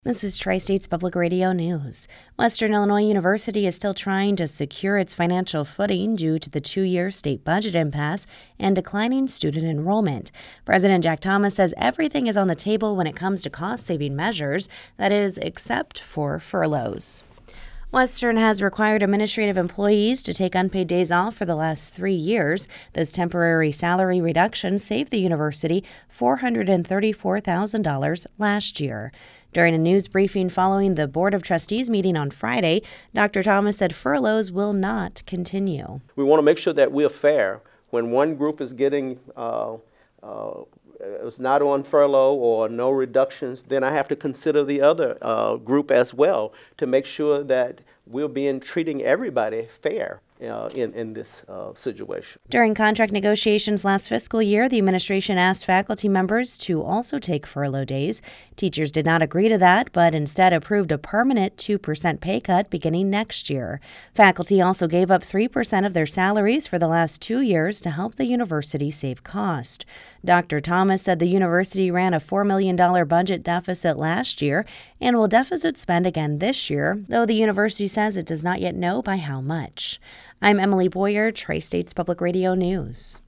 This is Tri-States Public Radio News. Western Illinois University is still trying to secure its financial footing due to the two-year state budget impasse and declining student enrollment. President Jack Thomas says everything is on the table when it comes to cost-saving measures, that is, except for furloughs. Western has required administrative employees to take unpaid days off for the last 3 years. Those temporary salary reductions saved the university $434,000 last year. During a news briefing following the Board of Trustees meeting on Friday, Dr. Thomas said furloughs will not continue. We want to make sure that we're fair. When one group is getting is not on furlough or no reductions, then I have to consider the other group as well to make sure that we're treating everybody fair in this situation. During contract negotiations last fiscal year, the administration asked faculty members to also take furlough days. Teachers did not agree to that, but instead approved a permanent 2% pay cut beginning next year. Faculty also gave up 3% of their salaries for the last 2 years to help the university save cost. Dr. Thomas said the university ran a $4 million budget deficit last year and will deficit spend again this year, though the university says it does not yet know by how much. I'm Emily Boyer, Tri-States Public Radio News.